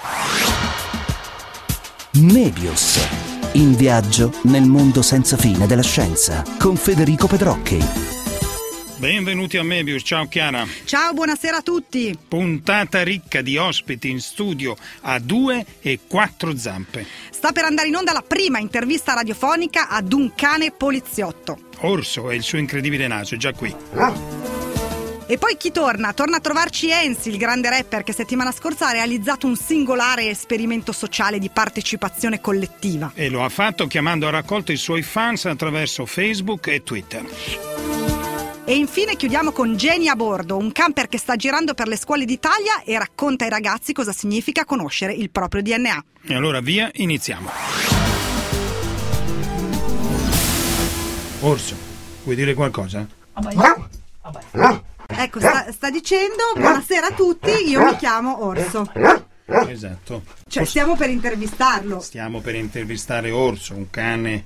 Mebius. In viaggio nel mondo senza fine della scienza con Federico Pedrocchi. Benvenuti a Mebius, ciao Chiara. Ciao, buonasera a tutti. Puntata ricca di ospiti in studio a 2 e 4 zampe. Sta per andare in onda la prima intervista radiofonica ad un cane poliziotto. Orso e il suo incredibile naso, è già qui. E poi chi torna? Torna a trovarci Enzi, il grande rapper che settimana scorsa ha realizzato un singolare esperimento sociale di partecipazione collettiva. E lo ha fatto chiamando a raccolta i suoi fans attraverso Facebook e Twitter. E infine chiudiamo con Geni a bordo, un camper che sta girando per le scuole d'Italia e racconta ai ragazzi cosa significa conoscere il proprio DNA. E allora via, iniziamo. Orso, vuoi dire qualcosa? Ecco, sta dicendo buonasera a tutti, io mi chiamo Orso. Esatto. Cioè stiamo per intervistarlo. Stiamo per intervistare Orso, un cane,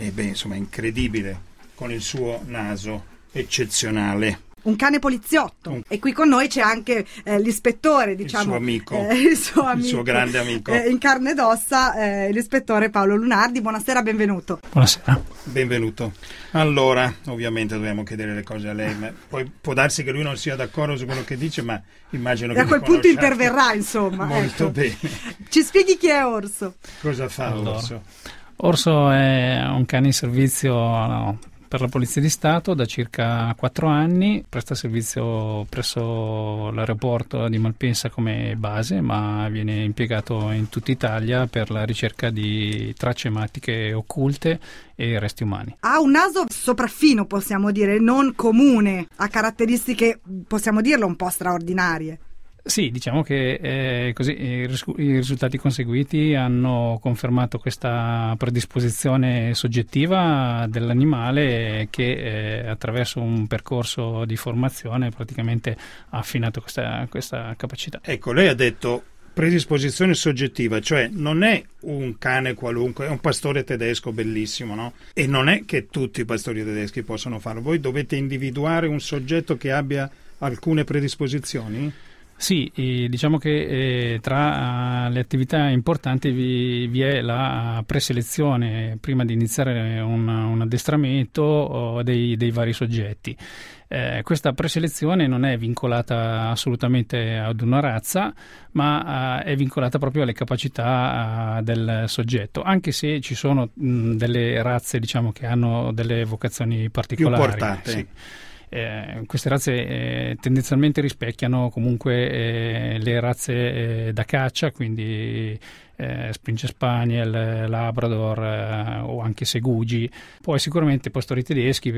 incredibile, con il suo naso eccezionale. Un cane poliziotto. E qui con noi c'è anche l'ispettore, diciamo. Il suo grande amico. In carne ed ossa, l'ispettore Paolo Lunardi. Buonasera, benvenuto. Buonasera. Benvenuto. Allora, ovviamente dobbiamo chiedere le cose a lei, ma poi può darsi che lui non sia d'accordo su quello che dice, ma immagino che a quel punto interverrà, insomma. Molto ecco. Bene. Ci spieghi chi è Orso? Cosa fa Orso? Orso è un cane in servizio per la Polizia di Stato da circa 4 anni, presta servizio presso l'aeroporto di Malpensa come base, ma viene impiegato in tutta Italia per la ricerca di tracce ematiche occulte e resti umani. Ha un naso sopraffino, possiamo dire, non comune, ha caratteristiche, possiamo dirlo, un po' straordinarie. Sì, diciamo che così i risultati conseguiti hanno confermato questa predisposizione soggettiva dell'animale che attraverso un percorso di formazione praticamente ha affinato questa capacità. Ecco, lei ha detto predisposizione soggettiva, cioè non è un cane qualunque, è un pastore tedesco bellissimo, no? E non è che tutti i pastori tedeschi possono farlo. Voi dovete individuare un soggetto che abbia alcune predisposizioni? Sì, diciamo che tra le attività importanti vi è la preselezione prima di iniziare un addestramento dei vari soggetti. Questa preselezione non è vincolata assolutamente ad una razza, ma è vincolata proprio alle capacità del soggetto, anche se ci sono delle razze, diciamo, che hanno delle vocazioni particolari. Più portate. Sì. Queste razze tendenzialmente rispecchiano comunque le razze da caccia, quindi Springer Spaniel, Labrador o anche Segugi, poi sicuramente pastori tedeschi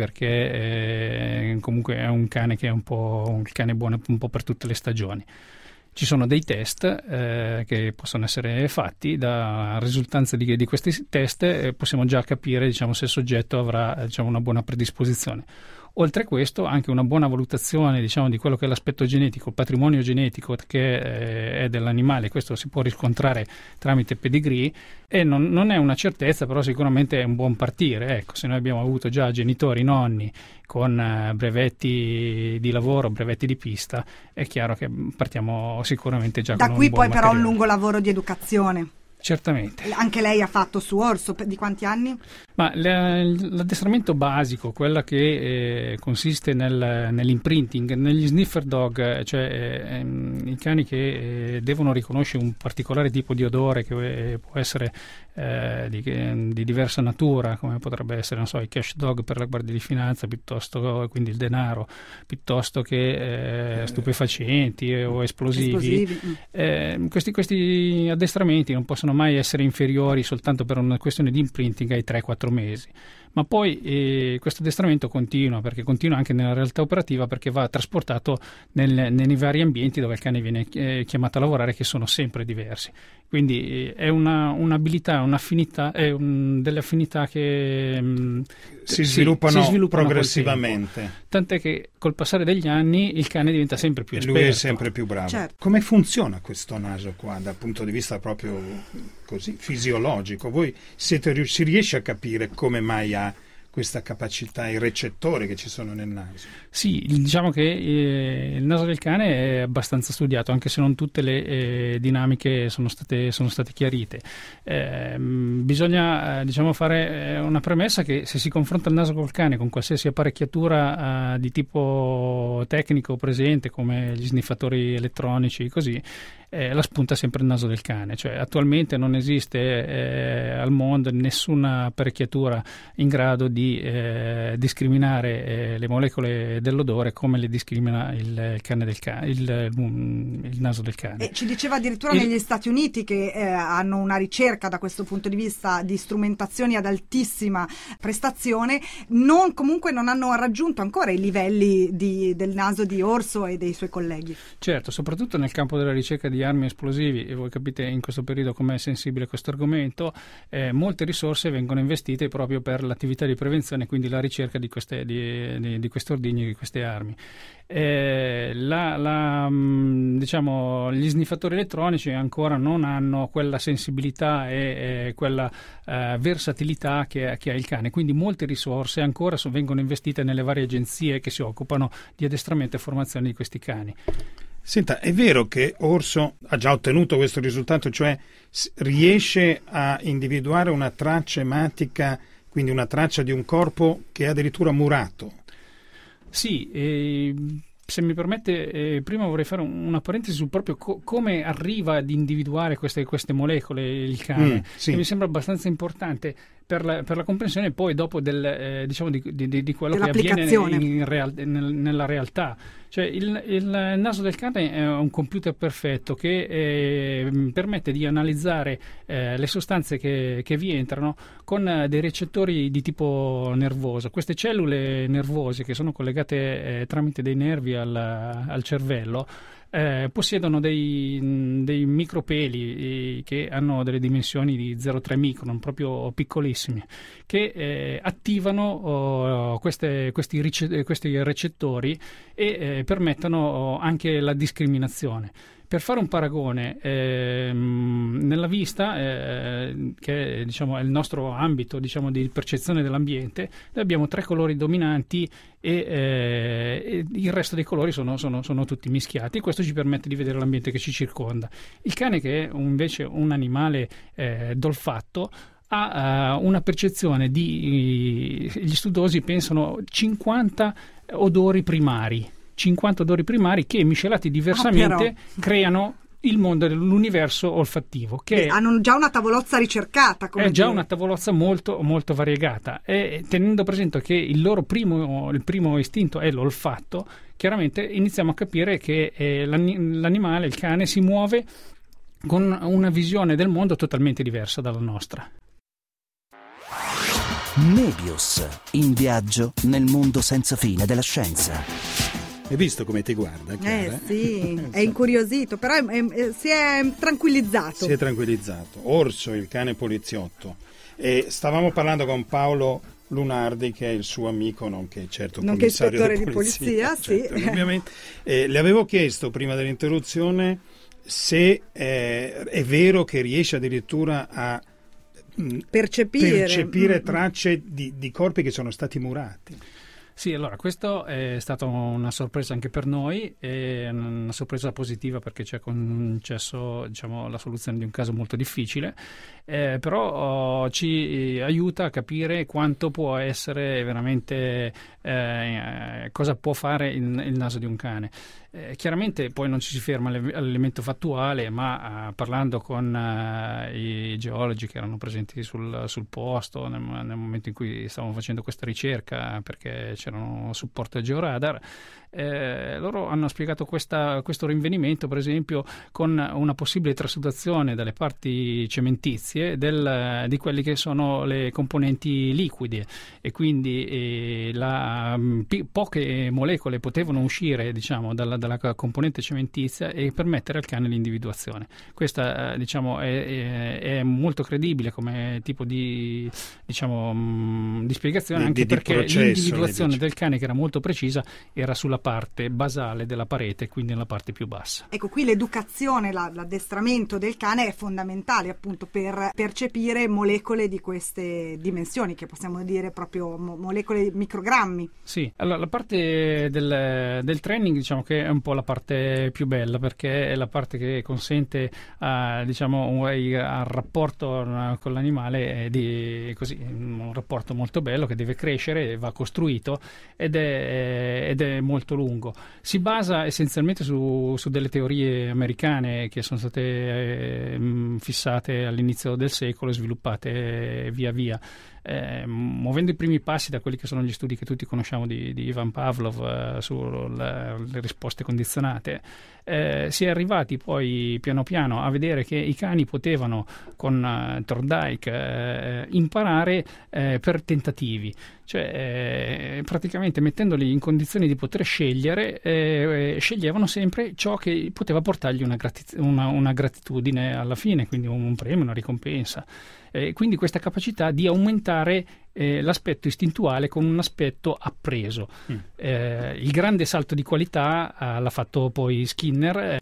perché comunque è un cane che è un cane buono un po' per tutte le stagioni. Ci sono dei test che possono essere fatti, da risultanza di questi test possiamo già capire, diciamo, se il soggetto avrà, diciamo, una buona predisposizione. Oltre a questo, anche una buona valutazione, diciamo, di quello che è l'aspetto genetico, il patrimonio genetico che è dell'animale. Questo si può riscontrare tramite pedigree e non è una certezza, però sicuramente è un buon partire. Ecco, se noi abbiamo avuto già genitori, nonni con brevetti di lavoro, brevetti di pista, è chiaro che partiamo sicuramente già da con qui un buon poi materiale. Però un lungo lavoro di educazione. Certamente. Anche lei ha fatto su Orso, di quanti anni? Ma l'addestramento basico, quella che consiste nell'imprinting, negli sniffer dog, cioè i cani che devono riconoscere un particolare tipo di odore che può essere di diversa natura, come potrebbe essere, non so, i cash dog per la Guardia di Finanza, piuttosto quindi il denaro, piuttosto che stupefacenti o esplosivi. Questi addestramenti non possono mai essere inferiori soltanto per una questione di imprinting ai 3-4 mesi. Ma poi questo addestramento continua anche nella realtà operativa, perché va trasportato nei vari ambienti dove il cane viene chiamato a lavorare, che sono sempre diversi. Quindi è un'abilità, un'affinità, delle affinità che si sviluppano progressivamente. Tant'è che col passare degli anni il cane diventa sempre più esperto. Lui è sempre più bravo. Certo. Come funziona questo naso qua dal punto di vista proprio così fisiologico? Voi si riesce a capire come mai ha questa capacità, i recettori che ci sono nel naso. Sì, diciamo che il naso del cane è abbastanza studiato, anche se non tutte le dinamiche sono state chiarite. Bisogna fare una premessa che se si confronta il naso col cane con qualsiasi apparecchiatura di tipo tecnico presente, come gli sniffatori elettronici, così, la spunta è sempre il naso del cane. Cioè, attualmente non esiste al mondo nessuna apparecchiatura in grado di discriminare le molecole dell'odore come le discrimina il naso del cane. E ci diceva addirittura negli Stati Uniti che hanno una ricerca da questo punto di vista di strumentazioni ad altissima prestazione, comunque non hanno raggiunto ancora i livelli del naso di Orso e dei suoi colleghi. Certo, soprattutto nel campo della ricerca di armi esplosivi, e voi capite in questo periodo com'è sensibile questo argomento, molte risorse vengono investite proprio per l'attività di prevenzione, quindi la ricerca di questi ordigni, di queste armi. Gli sniffatori elettronici ancora non hanno quella sensibilità e quella versatilità che ha il cane, quindi molte risorse ancora vengono investite nelle varie agenzie che si occupano di addestramento e formazione di questi cani. Senta, è vero che Orso ha già ottenuto questo risultato, cioè riesce a individuare una traccia ematica, quindi una traccia di un corpo che è addirittura murato? Sì, se mi permette, prima vorrei fare una parentesi su proprio come arriva ad individuare queste molecole il cane, sì. che mi sembra abbastanza importante per la comprensione poi dopo di quello che avviene nella realtà. Cioè il naso del cane è un computer perfetto che permette di analizzare le sostanze che vi entrano con dei recettori di tipo nervoso. Queste cellule nervose che sono collegate tramite dei nervi al cervello possiedono dei micropeli che hanno delle dimensioni di 0,3 micron, proprio piccolissimi, che attivano questi recettori e permettono anche la discriminazione. Per fare un paragone, nella vista, che è il nostro ambito di percezione dell'ambiente, noi abbiamo 3 colori dominanti e il resto dei colori sono tutti mischiati, e questo ci permette di vedere l'ambiente che ci circonda. Il cane, che è invece un animale d'olfatto, ha una percezione gli studiosi pensano 50 odori primari. 50 odori primari che, miscelati diversamente, creano il mondo dell'universo olfattivo, che hanno già una tavolozza ricercata, una tavolozza molto molto variegata, e tenendo presente che il primo istinto è l'olfatto, chiaramente iniziamo a capire che l'animale, il cane, si muove con una visione del mondo totalmente diversa dalla nostra. Nebius, in viaggio nel mondo senza fine della scienza. Hai visto come ti guarda, Chiara? Sì, è incuriosito, però si è tranquillizzato. Si è tranquillizzato. Orso, il cane poliziotto. E stavamo parlando con Paolo Lunardi, che è il suo amico, nonché ispettore di polizia, sì. Certo, ovviamente. Le avevo chiesto prima dell'interruzione se è vero che riesce addirittura a percepire tracce di corpi che sono stati murati. Sì, allora questo è stata una sorpresa anche per noi, è una sorpresa positiva perché ci ha concesso la soluzione di un caso molto difficile, però ci aiuta a capire quanto può essere veramente, cosa può fare il naso di un cane. Chiaramente poi non ci si ferma all'elemento fattuale, ma parlando con i geologi che erano presenti sul posto nel momento in cui stavamo facendo questa ricerca, perché c'erano supporto al georadar, loro hanno spiegato questo rinvenimento, per esempio, con una possibile trasudazione dalle parti cementizie di quelli che sono le componenti liquide, e quindi poche molecole potevano uscire dalla componente cementizia e permettere al cane l'individuazione. Questa diciamo è molto credibile come tipo di spiegazione, anche perché l'individuazione del cane, che era molto precisa, era sulla parte basale della parete, quindi nella parte più bassa. Ecco, qui l'educazione, l'addestramento del cane è fondamentale appunto per percepire molecole di queste dimensioni, che possiamo dire proprio molecole, microgrammi. Sì, allora la parte del training diciamo che è un po' la parte più bella, perché è la parte che consente al rapporto con l'animale di così un rapporto molto bello che deve crescere, va costruito ed è molto lungo. Si basa essenzialmente su delle teorie americane che sono state fissate all'inizio del secolo e sviluppate via via. Muovendo i primi passi da quelli che sono gli studi che tutti conosciamo di Ivan Pavlov sulle risposte condizionate, si è arrivati poi piano piano a vedere che i cani potevano con Thorndike imparare per tentativi, cioè praticamente mettendoli in condizioni di poter scegliere, sceglievano sempre ciò che poteva portargli una gratitudine alla fine, quindi un premio, una ricompensa. Quindi questa capacità di aumentare l'aspetto istintuale con un aspetto appreso. Il grande salto di qualità l'ha fatto poi Skinner,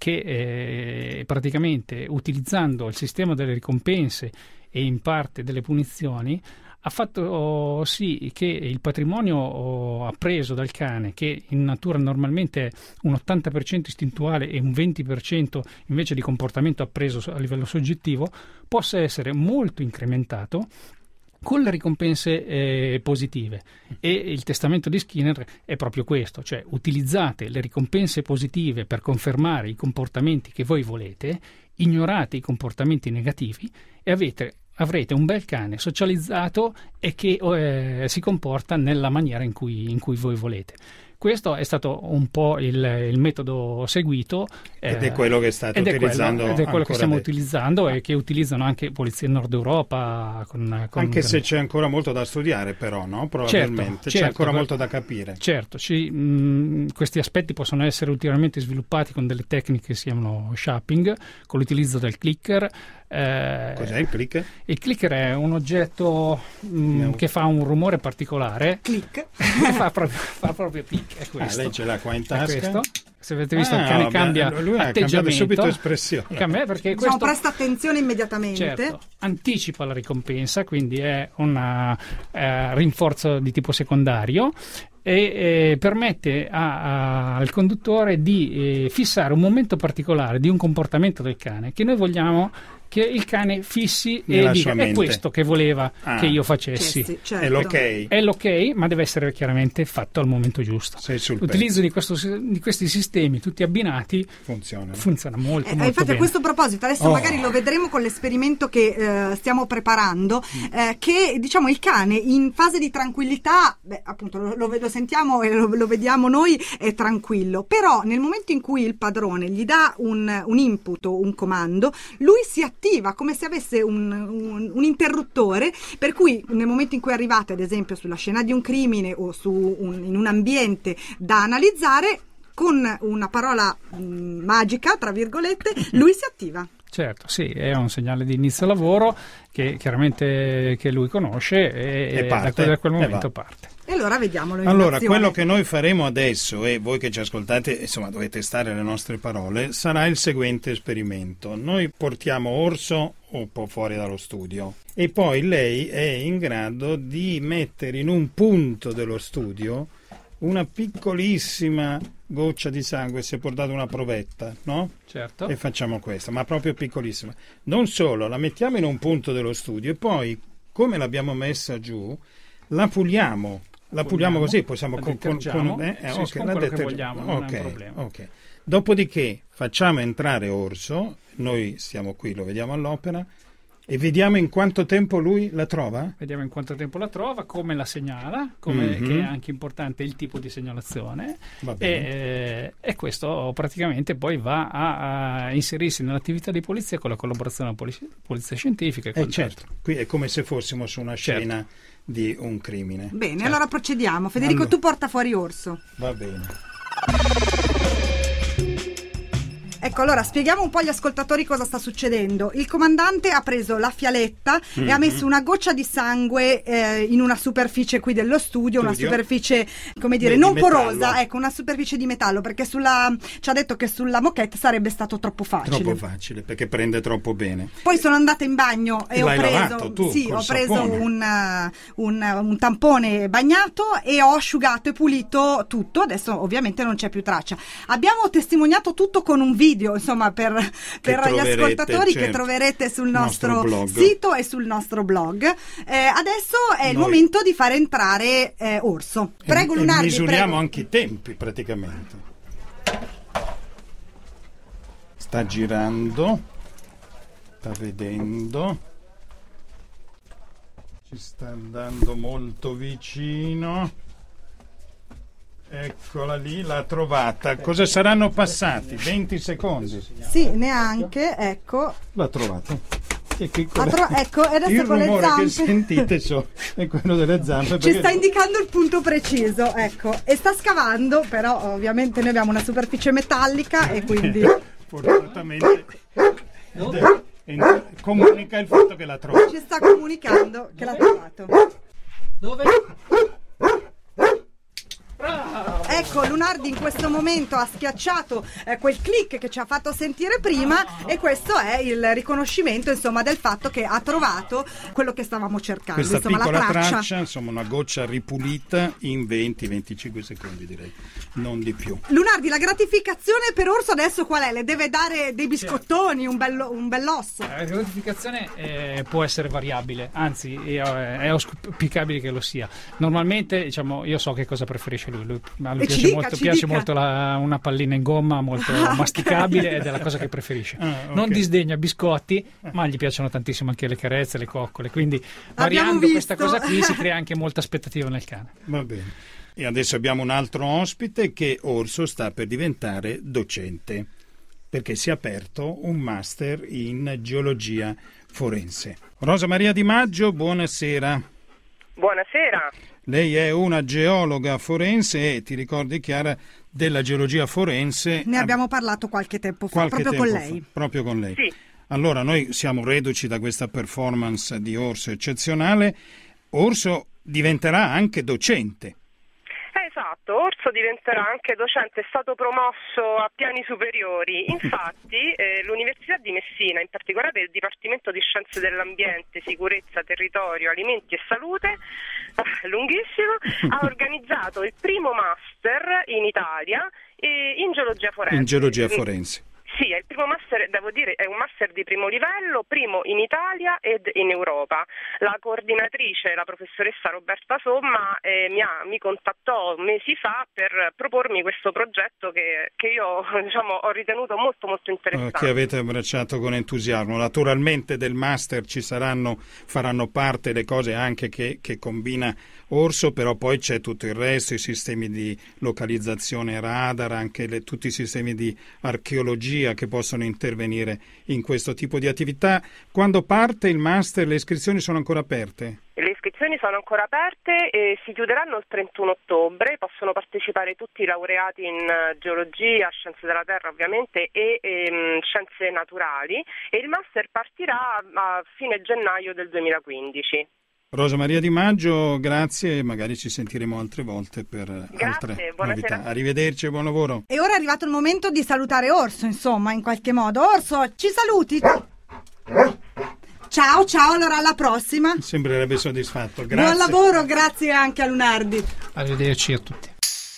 che praticamente utilizzando il sistema delle ricompense e in parte delle punizioni ha fatto sì che il patrimonio appreso dal cane, che in natura normalmente è un 80% istintuale e un 20% invece di comportamento appreso a livello soggettivo, possa essere molto incrementato con le ricompense positive. E il testamento di Skinner è proprio questo, cioè utilizzate le ricompense positive per confermare i comportamenti che voi volete, ignorate i comportamenti negativi e avrete un bel cane socializzato e che si comporta nella maniera in cui voi volete. Questo è stato un po' il metodo seguito ed è quello che state utilizzando ed è quello che stiamo adesso. utilizzando e che utilizzano anche polizie in Nord Europa anche se c'è ancora molto da studiare, però, no? Probabilmente c'è ancora molto da capire. Certo, questi aspetti possono essere ulteriormente sviluppati con delle tecniche che si chiamano shapping, con l'utilizzo del clicker. Cos'è il clicker? Il clicker è un oggetto che fa un rumore particolare. Click. fa proprio click. È questo. Lei ce l'ha qua in tasca. Se avete visto, il cane cambia lui atteggiamento, subito espressione. Cambia perché questo presta attenzione immediatamente. Certo, anticipa la ricompensa, quindi è un rinforzo di tipo secondario e permette al conduttore di fissare un momento particolare di un comportamento del cane che noi vogliamo che il cane fissi e dica è questo che voleva che io facessi. Certo. È l'ok, ma deve essere chiaramente fatto al momento giusto. L'utilizzo di questi sistemi tutti abbinati funziona molto infatti bene. A questo proposito adesso magari lo vedremo con l'esperimento che stiamo preparando, che diciamo il cane in fase di tranquillità, appunto lo sentiamo e lo vediamo noi, è tranquillo, però nel momento in cui il padrone gli dà un input o un comando, lui si attiva come se avesse un interruttore, per cui nel momento in cui arrivate ad esempio sulla scena di un crimine o in un ambiente da analizzare, con una parola magica tra virgolette lui si attiva. Certo, sì, è un segnale di inizio lavoro che chiaramente che lui conosce e da quel momento parte. E allora vediamolo. Allora, quello che noi faremo adesso, e voi che ci ascoltate, insomma, dovete testare le nostre parole, sarà il seguente esperimento. Noi portiamo Orso un po' fuori dallo studio e poi lei è in grado di mettere in un punto dello studio una piccolissima goccia di sangue, si è portata una provetta, no? Certo. E facciamo questo, ma proprio piccolissima. Non solo, la mettiamo in un punto dello studio e poi, come l'abbiamo messa giù, la puliamo. La puliamo così, possiamo con quello che vogliamo, non è un problema. Okay. Dopodiché facciamo entrare Orso, noi siamo qui, lo vediamo all'opera, e vediamo in quanto tempo lui la trova? Vediamo in quanto tempo la trova, come la segnala, che è anche importante il tipo di segnalazione, e questo praticamente poi va a inserirsi nell'attività di polizia con la collaborazione della polizia scientifica. Certo, qui è come se fossimo su una scena di un crimine. Bene, allora procediamo. Federico, tu porta fuori Orso. Va bene. Ecco, allora spieghiamo un po' agli ascoltatori cosa sta succedendo. Il comandante ha preso la fialetta e ha messo una goccia di sangue in una superficie qui dello studio, una superficie, come dire, non porosa, ecco, una superficie di metallo, perché ci ha detto che sulla moquette sarebbe stato troppo facile. Troppo facile, perché prende troppo bene. Poi sono andata in bagno e ho preso un tampone bagnato e ho asciugato e pulito tutto. Adesso ovviamente non c'è più traccia. Abbiamo testimoniato tutto con un video, insomma, per gli ascoltatori, che troverete sul nostro sito e sul nostro blog. Adesso è il momento di far entrare Orso. Prego, Lunardi. Misuriamo anche i tempi, praticamente. Sta girando, sta vedendo, ci sta andando molto vicino. Eccola lì, l'ha trovata. Cosa saranno passati? 20 secondi? Sì, neanche, ecco. L'ha trovata. Ecco, adesso il con le rumore zampe che sentite è quello delle zampe. Ci sta indicando il punto preciso, ecco. E sta scavando, però ovviamente noi abbiamo una superficie metallica e quindi... Fortunatamente comunica il fatto che l'ha trovato. Ci sta comunicando che l'ha trovato. Dove? Ecco, Lunardi in questo momento ha schiacciato quel click che ci ha fatto sentire prima e questo è il riconoscimento, insomma, del fatto che ha trovato quello che stavamo cercando. Questa insomma, piccola la traccia, insomma, una goccia ripulita in 20-25 secondi, direi, non di più. Lunardi, la gratificazione per Orso adesso qual è? Le deve dare dei biscottoni, un bell'osso? La gratificazione può essere variabile, anzi è auspicabile che lo sia. Normalmente, diciamo, io so che cosa preferisce lui piace molto una pallina in gomma molto masticabile ed è la cosa che preferisce. Okay. Non disdegna biscotti, ma gli piacciono tantissimo anche le carezze, le coccole, quindi variando questa cosa qui si crea anche molta aspettativa nel cane. Va bene. E adesso abbiamo un altro ospite che Orso sta per diventare docente, perché si è aperto un master in geologia forense. Rosa Maria Di Maggio, buonasera. Buonasera. Lei è una geologa forense e ti ricordi, Chiara, della geologia forense? Ne abbiamo parlato qualche tempo fa, proprio con lei. Sì. Allora, noi siamo reduci da questa performance di Orso eccezionale. Orso diventerà anche docente. Esatto, Orso diventerà anche docente, è stato promosso a piani superiori. Infatti l'Università di Messina, in particolare il Dipartimento di Scienze dell'Ambiente, Sicurezza, Territorio, Alimenti e Salute, lunghissimo, ha organizzato il primo master in Italia in geologia forense. In geologia forense. Sì, è il primo master, devo dire, è un master di primo livello, primo in Italia ed in Europa. La coordinatrice, la professoressa Roberta Somma, mi contattò mesi fa per propormi questo progetto che io, diciamo, ho ritenuto molto molto interessante. Che avete abbracciato con entusiasmo. Naturalmente del master faranno parte le cose anche che combina Orso, però poi c'è tutto il resto, i sistemi di localizzazione radar, anche tutti i sistemi di archeologia che possono intervenire in questo tipo di attività. Quando parte il master le iscrizioni sono ancora aperte? Le iscrizioni sono ancora aperte e si chiuderanno il 31 ottobre, possono partecipare tutti i laureati in geologia, scienze della terra ovviamente e scienze naturali, e il master partirà a fine gennaio del 2015. Rosa Maria Di Maggio, grazie, magari ci sentiremo altre volte per altre novità. Arrivederci e buon lavoro. E ora è arrivato il momento di salutare Orso, insomma, in qualche modo. Orso, ci saluti? Ciao, allora alla prossima. Sembrerebbe soddisfatto, grazie. Buon lavoro, grazie anche a Lunardi. Arrivederci a tutti.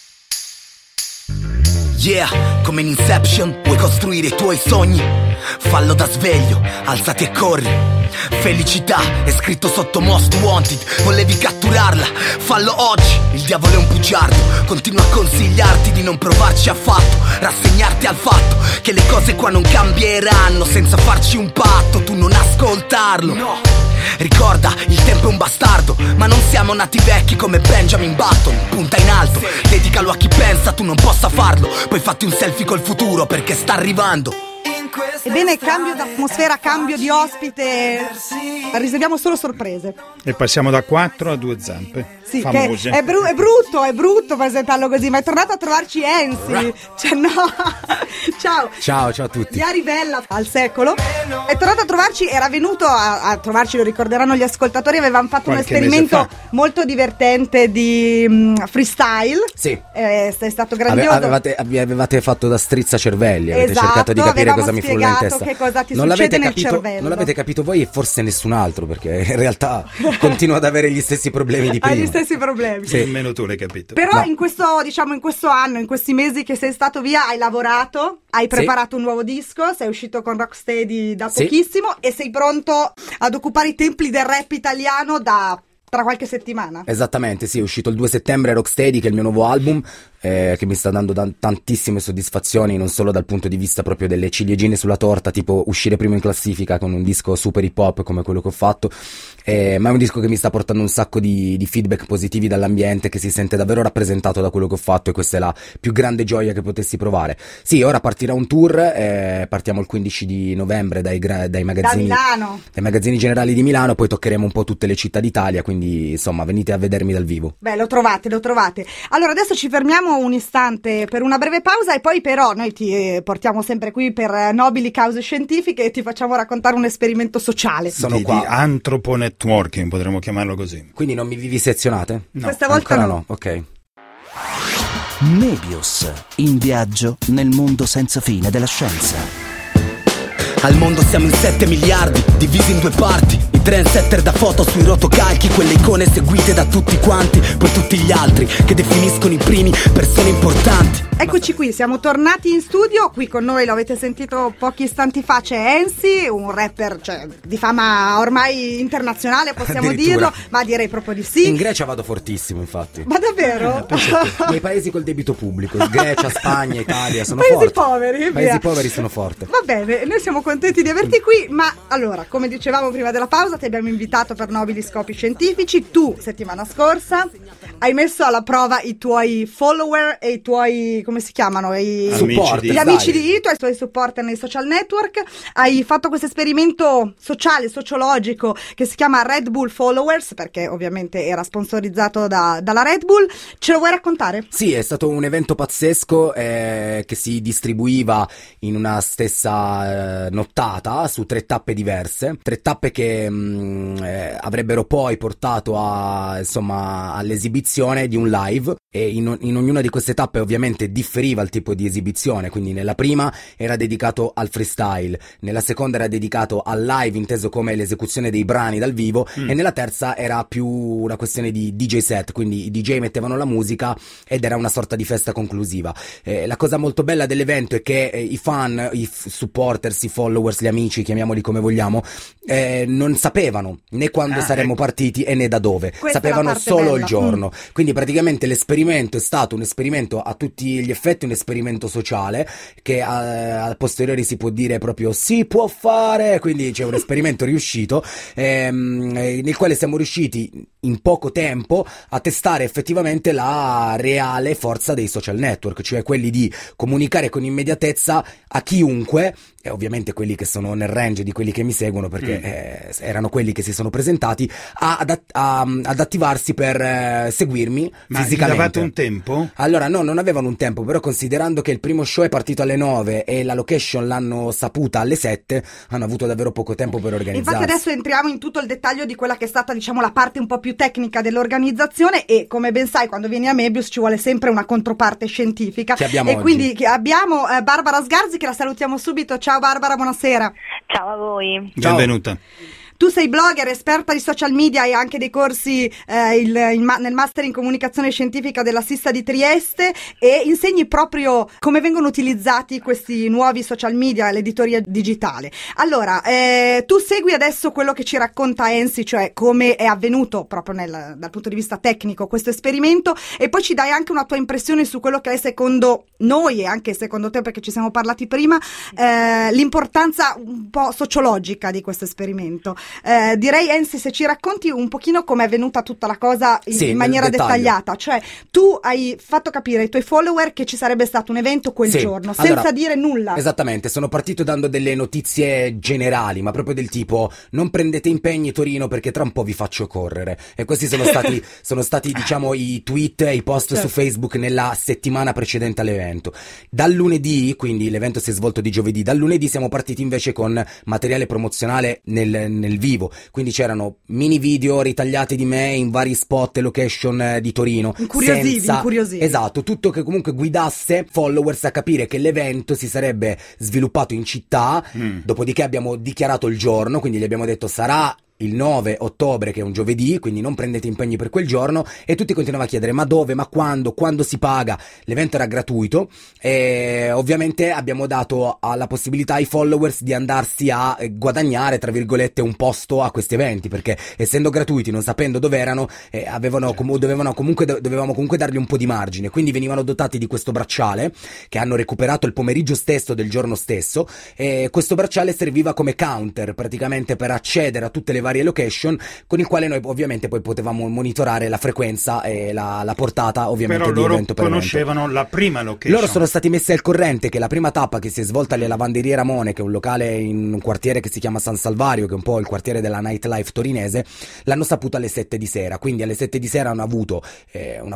Yeah, come in Inception, vuoi costruire i tuoi sogni? Fallo da sveglio, alzati e corri. Felicità è scritto sotto Most Wanted, volevi catturarla, fallo oggi. Il diavolo è un bugiardo, continua a consigliarti di non provarci affatto, rassegnarti al fatto che le cose qua non cambieranno senza farci un patto, tu non ascoltarlo. No. Ricorda, il tempo è un bastardo, ma non siamo nati vecchi come Benjamin Button. Punta in alto, dedicalo a chi pensa tu non possa farlo, poi fatti un selfie col futuro perché sta arrivando. Ebbene, cambio d'atmosfera, cambio di ospite, riserviamo solo sorprese. E passiamo da 4 a 2 zampe. Sì, famose. che è brutto presentarlo così, ma è tornato a trovarci Enzi. Cioè, no. Ciao a tutti. Iari Bella al secolo. È tornato a trovarci, era venuto a trovarci, lo ricorderanno gli ascoltatori, avevamo fatto qualche un esperimento molto divertente di freestyle. Sì. È stato grandioso. Avevate fatto da strizza cervelli, avete cercato di capire cosa mi frulla in testa. Che cosa ti succede nel cervello. Non l'avete capito voi e forse nessun altro, perché in realtà continuo ad avere gli stessi problemi di prima. Hai gli stessi problemi. Sì. Nemmeno tu l'hai capito. Però no. in questo anno, in questi mesi che sei stato via, hai lavorato, hai preparato un nuovo disco, sei uscito con Rocksteady da pochissimo e sei pronto ad occupare i templi del rap italiano tra qualche settimana. Esattamente, sì, è uscito il 2 settembre Rocksteady, che è il mio nuovo album, che mi sta dando tantissime soddisfazioni, non solo dal punto di vista proprio delle ciliegine sulla torta, tipo uscire primo in classifica con un disco super hip hop come quello che ho fatto, ma è un disco che mi sta portando un sacco di feedback positivi dall'ambiente, che si sente davvero rappresentato da quello che ho fatto, e questa è la più grande gioia che potessi provare. Sì, ora partirà un tour, partiamo il 15 di novembre dai magazzini, dai magazzini generali di Milano, poi toccheremo un po' tutte le città d'Italia, quindi insomma venite a vedermi dal vivo. Beh, lo trovate. Allora adesso ci fermiamo un istante per una breve pausa, e poi però noi ti portiamo sempre qui per nobili cause scientifiche e ti facciamo raccontare un esperimento sociale. Sono di antroponetworking, potremmo chiamarlo così. Quindi non mi vivisezionate? No, questa volta ancora no. Ok. Mebius, in viaggio nel mondo senza fine della scienza. Al mondo siamo in 7 miliardi, divisi in 2 parti. I trendsetter da foto sui rotocalchi, quelle icone seguite da tutti quanti, poi tutti gli altri che definiscono i primi persone importanti. Eccoci qui, siamo tornati in studio. Qui con noi, lo avete sentito pochi istanti fa, c'è Enzi, un rapper di fama ormai internazionale, possiamo dirlo, ma direi proprio di sì. In Grecia vado fortissimo, infatti. Ma davvero? Nei paesi col debito pubblico, Grecia, Spagna, Italia, sono paesi forte. Poveri, paesi poveri sono forte. Va bene, noi siamo contenti di averti qui, ma allora, come dicevamo prima della pausa, ti abbiamo invitato per nobili scopi scientifici. Tu, settimana scorsa, hai messo alla prova i tuoi follower e i tuoi, come si chiamano? Gli amici di i tuoi supporter nei social network. Hai fatto questo esperimento sociale, sociologico, che si chiama Red Bull Followers, perché ovviamente era sponsorizzato dalla Red Bull. Ce lo vuoi raccontare? Sì, è stato un evento pazzesco che si distribuiva in una stessa nottata su 3 tappe diverse, 3 tappe che avrebbero poi portato all'esibizione di un live, e in ognuna di queste tappe ovviamente differiva il tipo di esibizione. Quindi nella prima era dedicato al freestyle, nella seconda era dedicato al live inteso come l'esecuzione dei brani dal vivo, e nella terza era più una questione di DJ set, quindi i DJ mettevano la musica ed era una sorta di festa conclusiva. La cosa molto bella dell'evento è che i fan, i supporters, i followers, gli amici, chiamiamoli come vogliamo, non sapevano né quando saremmo partiti e né da dove. Questa sapevano solo bella. il giorno. Quindi praticamente l'esperimento è stato un esperimento a tutti gli effetti, un esperimento sociale che a posteriori si può dire proprio si può fare, quindi c'è un esperimento riuscito, nel quale siamo riusciti in poco tempo a testare effettivamente la reale forza dei social network, cioè quelli di comunicare con immediatezza a chiunque, e ovviamente quelli che sono nel range di quelli che mi seguono, perché erano quelli che si sono presentati ad attivarsi per seguirmi fisicamente. Ma gli davate un tempo? Allora no, non avevano un tempo, però considerando che il primo show è partito alle 9 e la location l'hanno saputa alle 7, hanno avuto davvero poco tempo per organizzarsi. Infatti adesso entriamo in tutto il dettaglio di quella che è stata, diciamo, la parte un po' più tecnica dell'organizzazione, e come ben sai, quando vieni a Mebius ci vuole sempre una controparte scientifica, che abbiamo e oggi. Quindi abbiamo Barbara Sgarzi, che la salutiamo subito. Ciao Barbara, buonasera. Ciao a voi. Benvenuta. Tu sei blogger, esperta di social media e anche dei corsi nel Master in Comunicazione Scientifica della Sista di Trieste, e insegni proprio come vengono utilizzati questi nuovi social media, l'editoria digitale. Allora, tu segui adesso quello che ci racconta Enzi, cioè come è avvenuto proprio dal punto di vista tecnico questo esperimento, e poi ci dai anche una tua impressione su quello che è, secondo noi e anche secondo te, perché ci siamo parlati prima, l'importanza un po' sociologica di questo esperimento. direi Enzi, se ci racconti un pochino come è venuta tutta la cosa in maniera dettagliata, cioè tu hai fatto capire ai tuoi follower che ci sarebbe stato un evento quel giorno, senza dire nulla. Esattamente, sono partito dando delle notizie generali, ma proprio del tipo: non prendete impegni Torino perché tra un po' vi faccio correre. E questi sono stati diciamo i tweet e i post su Facebook nella settimana precedente all'evento. Dal lunedì, quindi l'evento si è svolto di giovedì, dal lunedì siamo partiti invece con materiale promozionale nel vivo, quindi c'erano mini video ritagliati di me in vari spot e location di Torino, incuriosivi. Esatto, tutto che comunque guidasse followers a capire che l'evento si sarebbe sviluppato in città. Dopodiché abbiamo dichiarato il giorno, quindi gli abbiamo detto sarà il 9 ottobre, che è un giovedì, quindi non prendete impegni per quel giorno, e tutti continuavano a chiedere ma dove, ma quando si paga. L'evento era gratuito e ovviamente abbiamo dato la possibilità ai followers di andarsi a guadagnare, tra virgolette, un posto a questi eventi, perché essendo gratuiti, non sapendo dove erano, dovevamo comunque dargli un po' di margine, quindi venivano dotati di questo bracciale che hanno recuperato il pomeriggio stesso del giorno stesso, e questo bracciale serviva come counter praticamente per accedere a tutte le varie location, con il quale noi ovviamente poi potevamo monitorare la frequenza e la portata ovviamente. Però di loro evento per conoscevano evento. La prima location. Loro sono stati messi al corrente che la prima tappa, che si è svolta alle Lavanderie Ramone, che è un locale in un quartiere che si chiama San Salvario, che è un po' il quartiere della nightlife torinese, l'hanno saputo alle 7 di sera, quindi alle 7 di sera hanno avuto una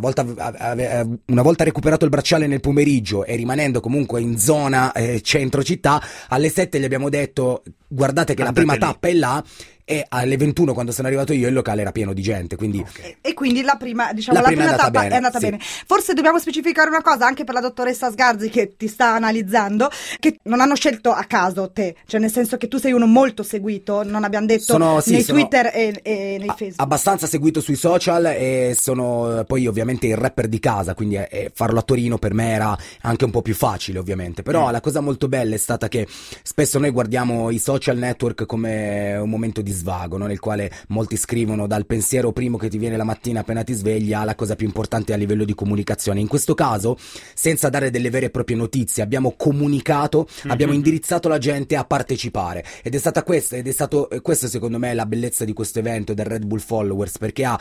volta recuperato il bracciale nel pomeriggio e rimanendo comunque in zona centro città, alle 7 gli abbiamo detto guardate che la prima tappa è là. E alle 21, quando sono arrivato io, il locale era pieno di gente, quindi e quindi la prima tappa è andata bene. Forse dobbiamo specificare una cosa anche per la dottoressa Sgarzi che ti sta analizzando, che non hanno scelto a caso te, cioè nel senso che tu sei uno molto seguito, non abbiamo detto nei Twitter e nei Facebook. Abbastanza seguito sui social, e sono poi ovviamente il rapper di casa, quindi farlo a Torino per me era anche un po' più facile ovviamente, però la cosa molto bella è stata che spesso noi guardiamo i social network come un momento di svago, no? Nel quale molti scrivono dal pensiero primo che ti viene la mattina appena ti svegli alla cosa più importante a livello di comunicazione. In questo caso, senza dare delle vere e proprie notizie, abbiamo comunicato, abbiamo indirizzato la gente a partecipare, ed è stata questa secondo me la bellezza di questo evento del Red Bull Followers, perché ha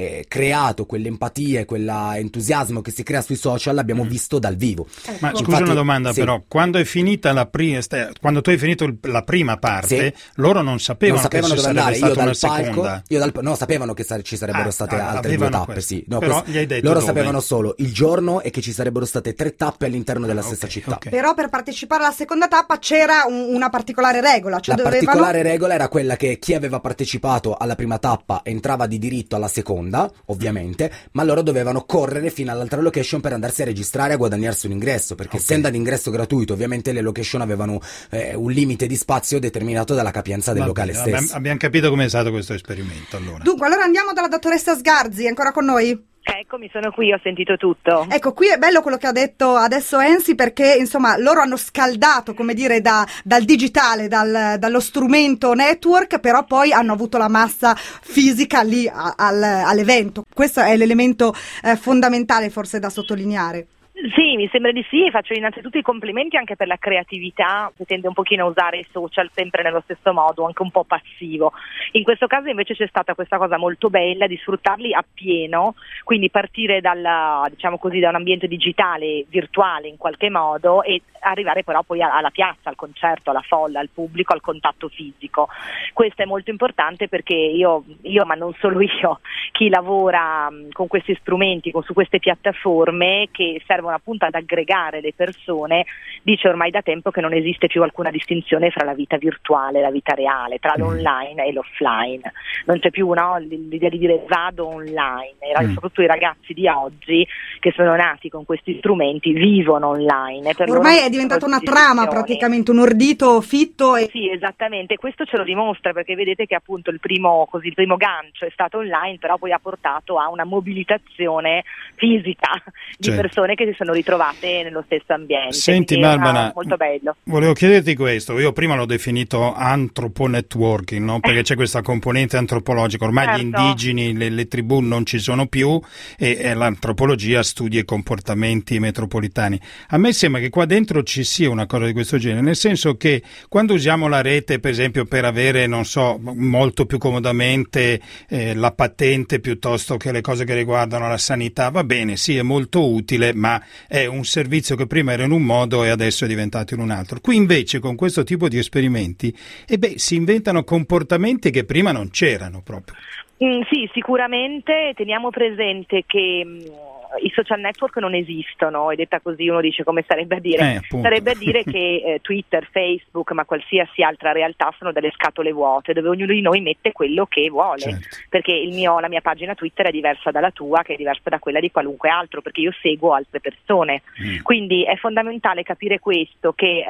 creato quell'empatia e quell'entusiasmo che si crea sui social, l'abbiamo visto dal vivo. Ma scusa una domanda, però quando è finita quando tu hai finito la prima parte, loro non sapevano che ci sarebbe stata una seconda. No, sapevano che ci sarebbero state altre 2 tappe, sì. No, però gli hai detto loro dove? Sapevano solo il giorno e che ci sarebbero state 3 tappe all'interno della stessa città. Però per partecipare alla seconda tappa c'era una particolare regola, cioè particolare regola era quella che chi aveva partecipato alla prima tappa entrava di diritto alla seconda, ovviamente, ma loro dovevano correre fino all'altra location per andarsi a registrare e a guadagnarsi un ingresso, perché essendo l'ingresso gratuito, ovviamente le location avevano un limite di spazio determinato dalla capienza del locale stesso. Abbiamo capito come è stato questo esperimento, allora. Dunque, allora andiamo dalla dottoressa Sgarzi, ancora con noi? Eccomi, sono qui, ho sentito tutto. Ecco, qui è bello quello che ha detto adesso Enzi, perché insomma loro hanno scaldato, come dire, dal digitale, dallo strumento network, però poi hanno avuto la massa fisica lì all'evento. Questo è l'elemento fondamentale forse da sottolineare. Sì, mi sembra di sì, faccio innanzitutto i complimenti anche per la creatività, che tende un pochino a usare i social sempre nello stesso modo, anche un po' passivo. In questo caso invece c'è stata questa cosa molto bella di sfruttarli appieno, quindi partire da un ambiente digitale, virtuale in qualche modo, e arrivare però poi alla piazza, al concerto, alla folla, al pubblico, al contatto fisico. Questo è molto importante perché io, ma non solo io, chi lavora con questi strumenti, su queste piattaforme che servono appunto ad aggregare le persone, dice ormai da tempo che non esiste più alcuna distinzione fra la vita virtuale e la vita reale, tra l'online e l'offline. Non c'è più l'idea di dire vado online, soprattutto i ragazzi di oggi che sono nati con questi strumenti vivono online. Ormai è diventata una trama praticamente, un ordito fitto. Sì, esattamente, questo ce lo dimostra perché vedete che appunto il primo gancio è stato online, però poi ha portato a una mobilitazione fisica di persone che si sono ritrovate nello stesso ambiente. Senti Barbara, molto bello. Volevo chiederti questo, io prima l'ho definito anthroponetworking, no? Perché c'è questa componente antropologica, ormai gli indigeni, le tribù non ci sono più e l'antropologia studia i comportamenti metropolitani. A me sembra che qua dentro ci sia una cosa di questo genere, nel senso che quando usiamo la rete, per esempio, per avere, non so, molto più comodamente la patente piuttosto che le cose che riguardano la sanità, va bene, sì, è molto utile, ma è un servizio che prima era in un modo e adesso è diventato in un altro. Qui invece con questo tipo di esperimenti si inventano comportamenti che prima non c'erano proprio. Sì, sicuramente teniamo presente che i social network non esistono, e detta così uno dice come sarebbe a dire? Sarebbe a dire che Twitter, Facebook, ma qualsiasi altra realtà sono delle scatole vuote dove ognuno di noi mette quello che vuole, perché la mia pagina Twitter è diversa dalla tua, che è diversa da quella di qualunque altro, perché io seguo altre persone, quindi è fondamentale capire questo, che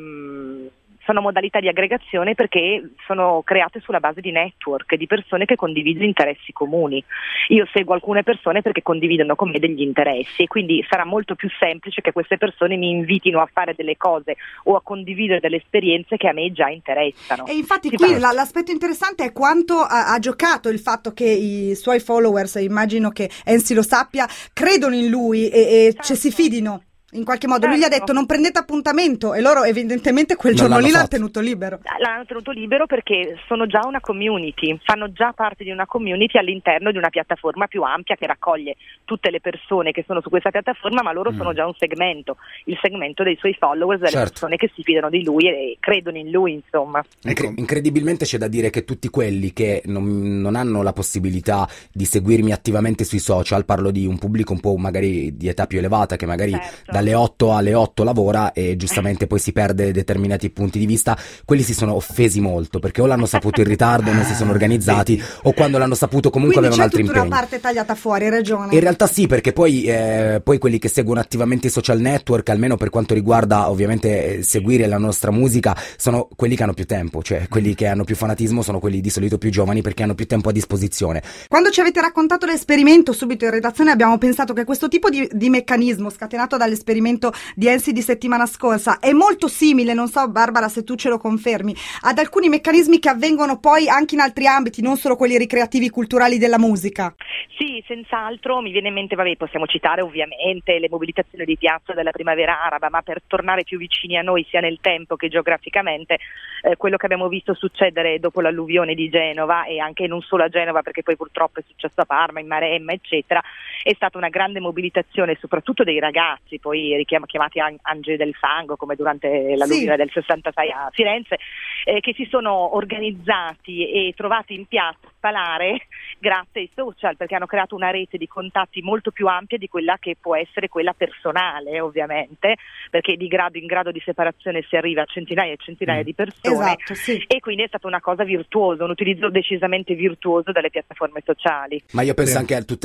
sono modalità di aggregazione perché sono create sulla base di network, di persone che condividono interessi comuni. Io seguo alcune persone perché condividono con me degli interessi, e quindi sarà molto più semplice che queste persone mi invitino a fare delle cose o a condividere delle esperienze che a me già interessano. E infatti qui l'aspetto interessante è quanto ha giocato il fatto che i suoi followers, immagino che Ensi lo sappia, credono in lui e si fidino. In qualche modo lui gli ha detto non prendete appuntamento, e loro evidentemente quel giorno lì l'hanno tenuto libero. L'hanno tenuto libero perché sono già una community, fanno già parte di una community all'interno di una piattaforma più ampia che raccoglie tutte le persone che sono su questa piattaforma, ma loro sono già un segmento, il segmento dei suoi followers, delle persone che si fidano di lui e credono in lui, insomma. Incredibilmente c'è da dire che tutti quelli che non hanno la possibilità di seguirmi attivamente sui social, parlo di un pubblico un po' magari di età più elevata, che magari dalle 8 alle 8 lavora e giustamente poi si perde determinati punti di vista, quelli si sono offesi molto perché o l'hanno saputo in ritardo, non si sono organizzati, o quando l'hanno saputo comunque avevano altri impegni. Quindi c'è tutta una parte tagliata fuori, hai ragione. In realtà sì, perché poi quelli che seguono attivamente i social network, almeno per quanto riguarda ovviamente seguire la nostra musica, sono quelli che hanno più tempo, cioè quelli che hanno più fanatismo sono quelli di solito più giovani perché hanno più tempo a disposizione. Quando ci avete raccontato l'esperimento, subito in redazione abbiamo pensato che questo tipo di meccanismo scatenato dall'esperimento di Ensi di settimana scorsa è molto simile, non so Barbara se tu ce lo confermi, ad alcuni meccanismi che avvengono poi anche in altri ambiti, non solo quelli ricreativi culturali della musica. Sì, senz'altro, mi viene in mente, possiamo citare ovviamente le mobilitazioni di piazza della primavera araba, ma per tornare più vicini a noi sia nel tempo che geograficamente, quello che abbiamo visto succedere dopo l'alluvione di Genova, e anche non solo a Genova perché poi purtroppo è successo a Parma, in Maremma eccetera, è stata una grande mobilitazione soprattutto dei ragazzi, poi chiamati angeli del fango come durante l'alluvione del 66 a Firenze, che si sono organizzati e trovati in piazza a spalare grazie ai social, perché hanno creato una rete di contatti molto più ampia di quella che può essere quella personale, ovviamente, perché di grado in grado di separazione si arriva a centinaia e centinaia di persone, e quindi è stata una cosa virtuosa, un utilizzo decisamente virtuoso delle piattaforme sociali. Ma io penso anche a tutte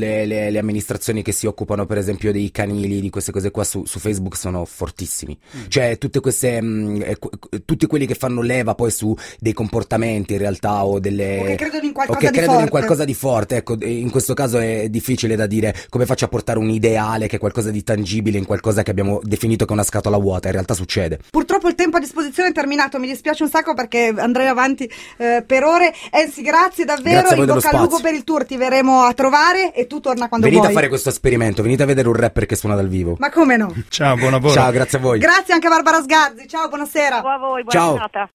le amministrazioni che si occupano per esempio dei canili, di queste cose qua su Facebook, sono fortissimi, cioè tutte queste tutti quelli che fanno leva poi su dei comportamenti in realtà o che credono in qualcosa di forte, ecco, in questo caso è difficile da dire come faccio a portare un ideale che è qualcosa di tangibile in qualcosa che abbiamo definito che è una scatola vuota, in realtà succede. Purtroppo il tempo a disposizione è terminato, mi dispiace un sacco perché andrei avanti per ore. Ensi, grazie davvero, in bocca al lupo per il tour, ti verremo a trovare e tu torna quando venite vuoi. A fare questo esperimento, venite a vedere un rapper che suona dal vivo. Ma come no? Ciao, buon lavoro. Ciao, grazie a voi. Grazie anche a Barbara Sgarzi, ciao, buonasera. Ciao a voi, buona giornata.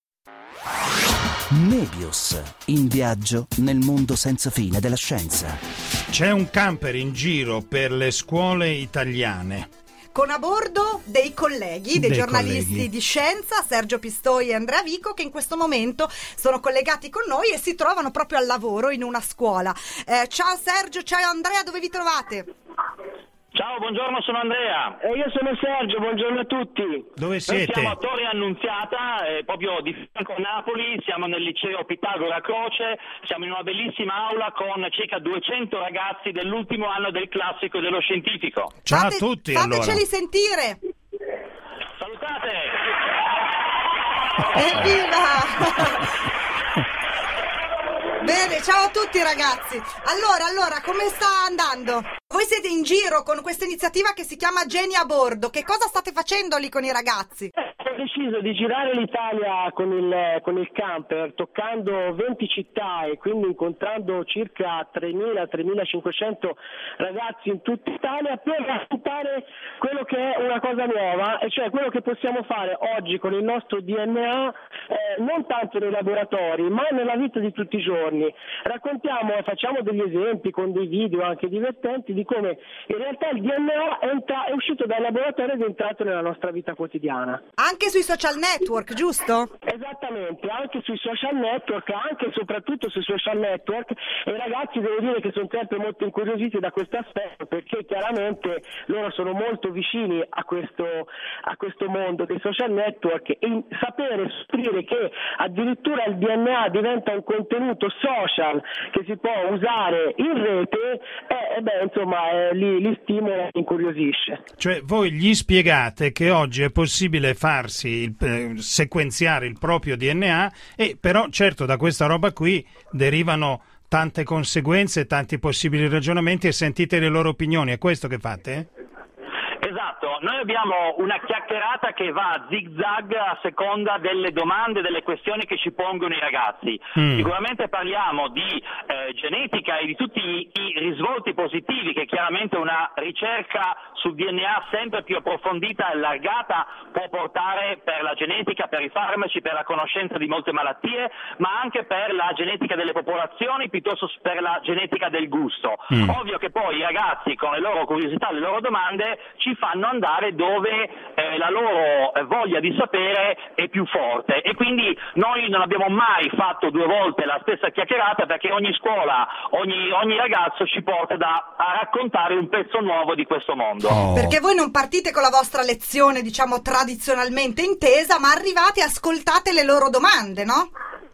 Nebius, in viaggio nel mondo senza fine della scienza. C'è un camper in giro per le scuole italiane, con a bordo dei colleghi, dei giornalisti di scienza, Sergio Pistoi e Andrea Vico, che in questo momento sono collegati con noi e si trovano proprio al lavoro in una scuola. Ciao Sergio, ciao Andrea, dove vi trovate? Ciao, buongiorno, sono Andrea. E io sono Sergio, buongiorno a tutti. Dove siete? Noi siamo a Torre Annunziata, proprio di fianco a Napoli, siamo nel liceo Pitagora Croce, siamo in una bellissima aula con circa 200 ragazzi dell'ultimo anno del classico e dello scientifico. Ciao a tutti, fateceli allora. sentire. Salutate! Evviva! Bene, ciao a tutti ragazzi. Allora, come sta andando? Voi siete in giro con questa iniziativa che si chiama Geni a bordo. Che cosa state facendo lì con i ragazzi? Ho deciso di girare l'Italia con il camper, toccando 20 città e quindi incontrando circa 3.000-3.500 ragazzi in tutta Italia per raccontare quello che è una cosa nuova, e cioè quello che possiamo fare oggi con il nostro DNA, non tanto nei laboratori ma nella vita di tutti i giorni. Raccontiamo e facciamo degli esempi con dei video anche divertenti di come in realtà il DNA è uscito dal laboratorio ed è entrato nella nostra vita quotidiana. Anche sui social network, giusto? Esattamente, anche sui social network, anche e soprattutto sui social network, e i ragazzi devo dire che sono sempre molto incuriositi da questo aspetto, perché chiaramente loro sono molto vicini a questo mondo dei social network, e sapere, scoprire che addirittura il DNA diventa un contenuto social che si può usare in rete, li stimola e incuriosisce. Cioè voi gli spiegate che oggi è possibile farsi sequenziare il proprio DNA, e però certo da questa roba qui derivano tante conseguenze, tanti possibili ragionamenti, e sentite le loro opinioni. È questo che fate? Esatto, noi abbiamo una chiacchierata che va a zig-zag a seconda delle domande, delle questioni che ci pongono i ragazzi. Sicuramente parliamo di genetica e di tutti i risvolti positivi che chiaramente una ricerca sul DNA sempre più approfondita e allargata può portare per la genetica, per i farmaci, per la conoscenza di molte malattie, ma anche per la genetica delle popolazioni, piuttosto per la genetica del gusto. Ovvio che poi i ragazzi con le loro curiosità, le loro domande ci fanno andare dove la loro voglia di sapere è più forte, e quindi noi non abbiamo mai fatto due volte la stessa chiacchierata, perché ogni scuola, ogni ragazzo ci porta a raccontare un pezzo nuovo di questo mondo. Perché voi non partite con la vostra lezione, diciamo, tradizionalmente intesa, ma arrivate e ascoltate le loro domande, no?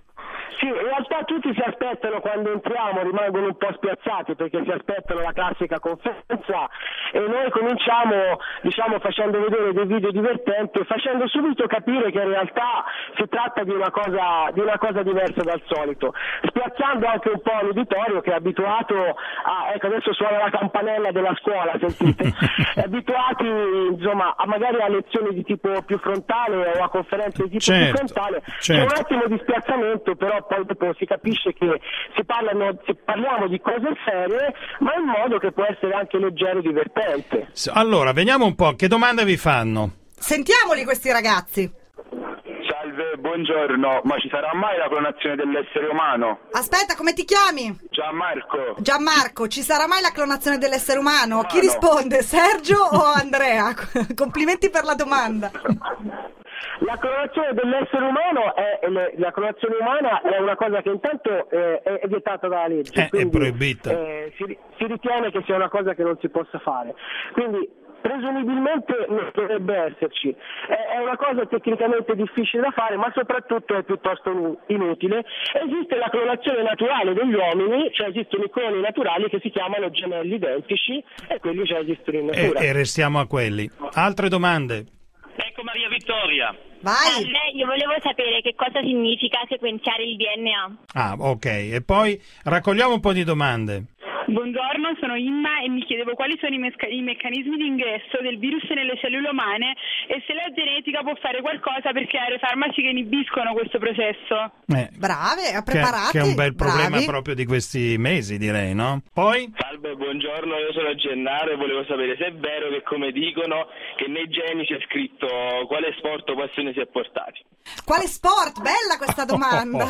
Sì, in realtà tutti si aspettano, quando entriamo rimangono un po' spiazzati perché si aspettano la classica conferenza, e noi cominciamo facendo vedere dei video divertenti e facendo subito capire che in realtà si tratta di una cosa diversa dal solito, spiazzando anche un po' l'uditorio che è abituato a, ecco adesso suona la campanella della scuola, sentite, abituati magari a lezioni di tipo più frontale o a conferenze di tipo più frontale. C'è un attimo di spiazzamento, però poi dopo si capisce che parliamo di cose serie, ma in modo che può essere anche leggero e divertente. Allora, vediamo un po', che domande vi fanno? Sentiamoli questi ragazzi. Salve, buongiorno, ma ci sarà mai la clonazione dell'essere umano? Aspetta, come ti chiami? Gianmarco, ci sarà mai la clonazione dell'essere umano? Chi risponde, Sergio o Andrea? Complimenti per la domanda. La clonazione dell'essere umano la clonazione umana è una cosa che intanto è vietata dalla legge, quindi, è proibita. Si ritiene che sia una cosa che non si possa fare, quindi presumibilmente non dovrebbe esserci. È una cosa tecnicamente difficile da fare, ma soprattutto è piuttosto inutile. Esiste la clonazione naturale degli uomini, cioè esistono i cloni naturali che si chiamano gemelli identici, e quelli già esistono in natura. E restiamo a quelli. Altre domande? Ecco Maria Vittoria. Vai. Io volevo sapere che cosa significa sequenziare il DNA. Ah, ok. E poi raccogliamo un po' di domande. Buongiorno, sono Imma e mi chiedevo quali sono i meccanismi di ingresso del virus nelle cellule umane e se la genetica può fare qualcosa per creare farmaci che inibiscono questo processo. Brave, preparati. Che è un bel problema proprio di questi mesi, direi, no? Poi? Salve, buongiorno, io sono Gennaro e volevo sapere se è vero che, come dicono, che nei geni c'è scritto quale sport o passione si è portati. Quale sport? Bella questa domanda.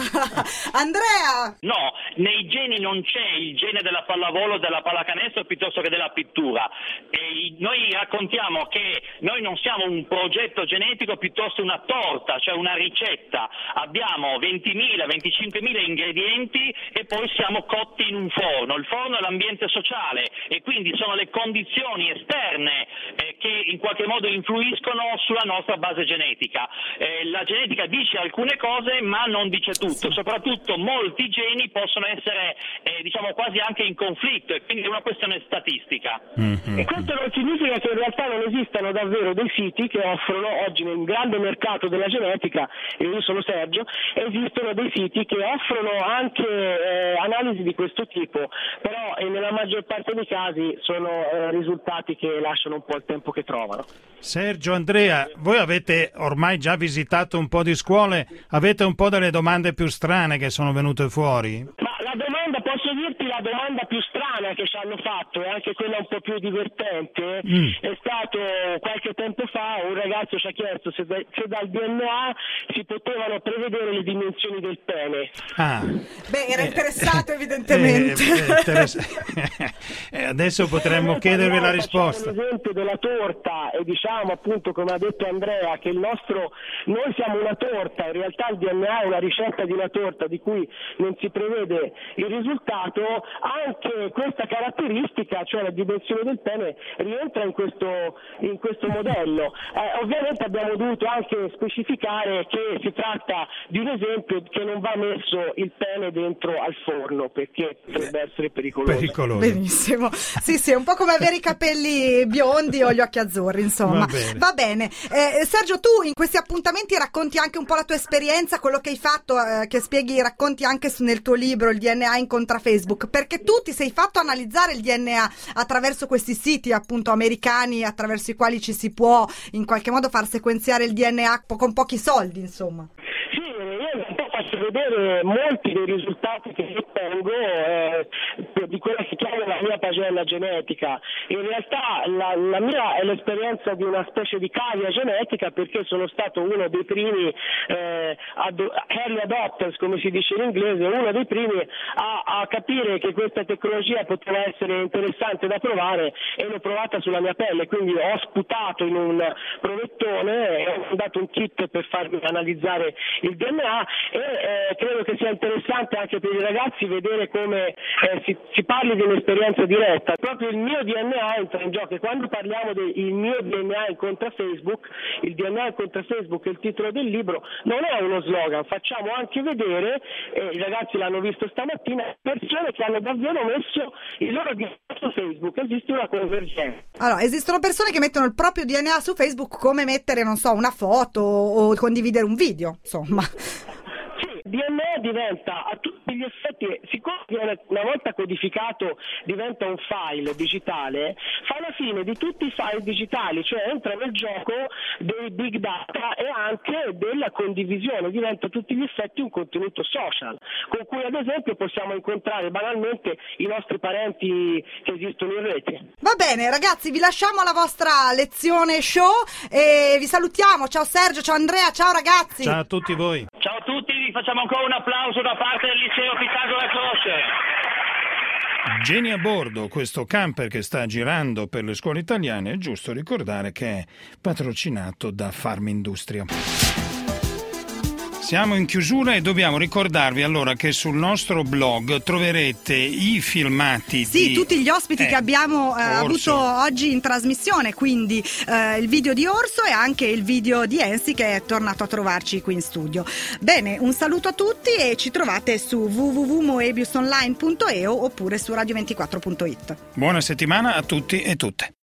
Andrea? No, nei geni non c'è il gene della pallavolo, della pallacanestro piuttosto che della pittura. E noi raccontiamo che noi non siamo un progetto genetico, piuttosto una torta, cioè una ricetta. Abbiamo 20.000, 25.000 ingredienti e poi siamo cotti in un forno. Il forno è l'ambiente sociale e quindi sono le condizioni esterne che in qualche modo influiscono sulla nostra base genetica. La genetica genetica dice alcune cose ma non dice tutto, soprattutto molti geni possono essere diciamo quasi anche in conflitto, e quindi è una questione statistica. E questo non significa che in realtà non esistano davvero dei siti che offrono oggi nel grande mercato della genetica, e io sono Sergio, esistono dei siti che offrono anche analisi di questo tipo, però nella maggior parte dei casi sono risultati che lasciano un po' il tempo che trovano. Sergio, Andrea, voi avete ormai già visitato un po' di scuole, avete un po' delle domande più strane che sono venute fuori? Ma la domanda, posso dirti la domanda più strana che ci hanno fatto, e anche quella un po' più divertente, è stato qualche tempo fa un ragazzo ci ha chiesto se dal DNA si potevano prevedere le dimensioni del pene. Beh, era interessato evidentemente. Adesso potremmo chiedervi la risposta. L'esempio della torta, e diciamo appunto, come ha detto Andrea, che noi siamo una torta, in realtà il DNA è una ricetta di una torta di cui non si prevede il risultato. Anche questa caratteristica, cioè la dimensione del pene, rientra in questo modello. Ovviamente abbiamo dovuto anche specificare che si tratta di un esempio che non va messo il pene dentro al forno, perché potrebbe essere pericoloso. Benissimo. Sì, è un po' come avere i capelli biondi o gli occhi azzurri, insomma. Va bene. Sergio, tu in questi appuntamenti racconti anche un po' la tua esperienza, quello che hai fatto, che racconti anche nel tuo libro Il DNA incontra Facebook, perché tu ti sei fatto analizzare il DNA attraverso questi siti appunto americani, attraverso i quali ci si può in qualche modo far sequenziare il DNA con pochi soldi, insomma. Sì, io un po' faccio vedere molti dei risultati che ottengo di quella che chiamo la mia pagella genetica. In realtà la mia è l'esperienza di una specie di cavia genetica, perché sono stato uno dei primi early adopters, come si dice in inglese, uno dei primi a capire che questa tecnologia poteva essere interessante da provare, e l'ho provata sulla mia pelle. Quindi ho sputato in un provettone e ho dato un kit per farmi analizzare il DNA, e credo che sia interessante anche per i ragazzi vedere come si parli di un'esperienza diretta. Proprio il mio DNA entra in gioco, e quando parliamo del mio DNA incontra Facebook, il DNA incontra Facebook è il titolo del libro, non è uno slogan, facciamo anche vedere, i ragazzi l'hanno visto stamattina, persone che hanno davvero messo il loro DNA su Facebook. Esiste una convergenza. Allora, esistono persone che mettono il proprio DNA su Facebook come mettere, non so, una foto o condividere un video, insomma. Il DNA diventa a tutti gli effetti, siccome una volta codificato diventa un file digitale, fa la fine di tutti i file digitali, cioè entra nel gioco dei big data e anche della condivisione, diventa a tutti gli effetti un contenuto social, con cui ad esempio possiamo incontrare banalmente i nostri parenti che esistono in rete. Va bene ragazzi, vi lasciamo alla vostra lezione show e vi salutiamo. Ciao Sergio, ciao Andrea, ciao ragazzi. Ciao a tutti voi. Ciao a tutti, vi facciamo ancora un applauso da parte del liceo Pitagora Croce. Geni a bordo, questo camper che sta girando per le scuole italiane, è giusto ricordare che è patrocinato da Farmindustria. Siamo in chiusura e dobbiamo ricordarvi allora che sul nostro blog troverete i filmati di tutti gli ospiti che abbiamo avuto oggi in trasmissione, quindi il video di Orso e anche il video di Ensi che è tornato a trovarci qui in studio. Bene, un saluto a tutti e ci trovate su www.moebiusonline.eu oppure su radio24.it. Buona settimana a tutti e tutte.